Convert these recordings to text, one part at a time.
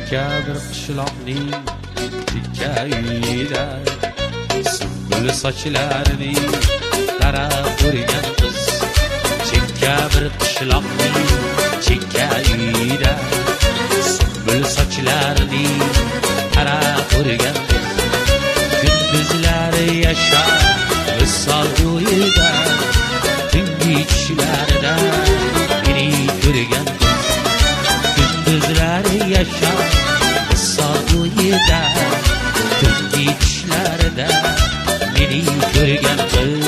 chekka bir qishloqning chekka uyida sumbul sochlarining tarab o'rgan qiz. Chekka bir qishloqning chekka uyida sumbul sochlarining tarab o'rgan qiz. Gündüzlari yaşar vissal uyida, tungi tushlarida meni ko'rgan qiz. Gündüzlari yaşar vissal uyida, tungi tushlarida meni ko'rgan qiz.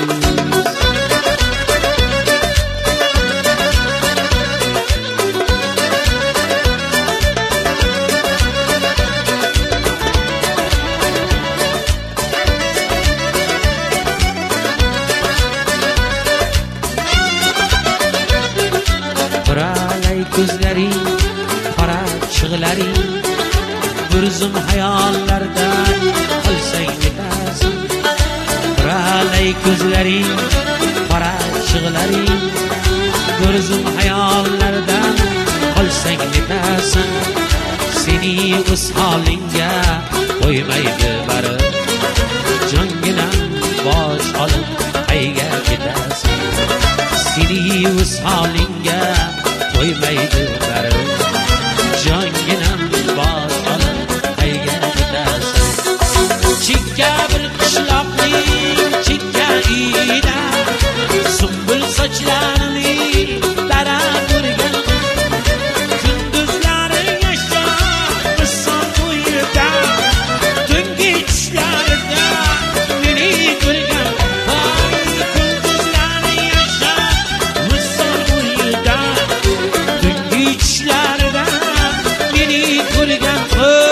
Gözlerin, para çığların, gözüm hayallerden kalsın nefesim. Buralay gözlerin, para çığların, gözüm hayallerden kalsın nefesim. Seni öz halinge koymaydı barı, canginem boş alıp qayga gidersin. Seni öz halinge koymaydı barı, canginam bosh olib qayga gidersin. Chekka bir qishloqning chekka uyida sumbul sochlarini tarab o'rgan. Gündüzlari yashar vissal uyida, tungi tushlarida meni ko'rgan. Gündüzlari yashar vissal uyida, tungi tushlarida meni ko'rgan qiz.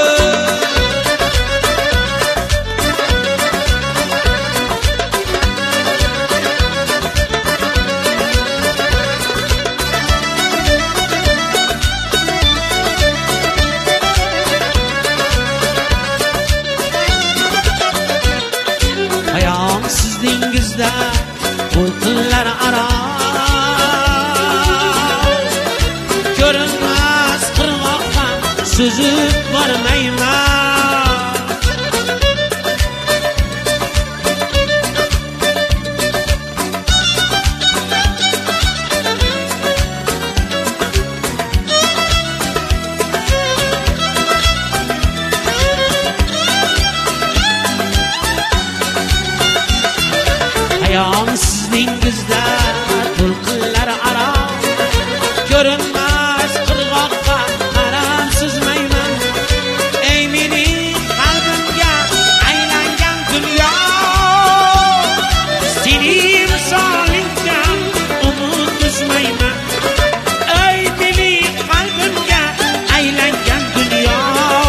Hayamsiz dengizda to'lqinlar aro, ko'rinmas qirg'oqqa suzib bormayman. Hayamsiz dengizda to'lqinlar aro, ko'rinmas qirg'oqqa qaram suzmayman. Ey mening qalbimga aylangan dunyo, seni visolingdan umid uzmayman. Ey mening qalbimga aylangan dunyo,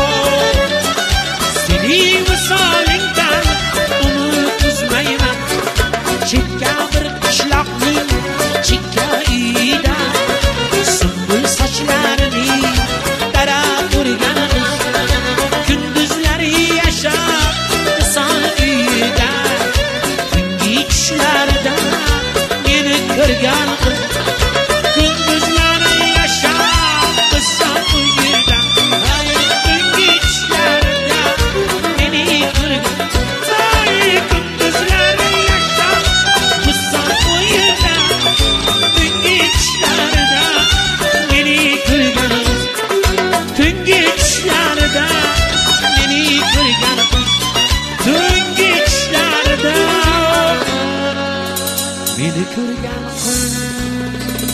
seni visolingdan umid uzmayman. Chekka bir qishloqning chekka uyida sumbul sochlarini tarab o'rgan qiz. Gündüzlari yashar vissal uyida, tungi tushlarida meni ko'rgan qiz. Gündüzlari yashar vissal uyida, tungi tushlarida meni ko'rgan. Gündüzlari yashar vissal uyida, tungi tushlarida meni ko'rgan qiz. Tungi tushlarida meni ko'rgan qiz. Tungi tushlarida meni ko'rgan qiz.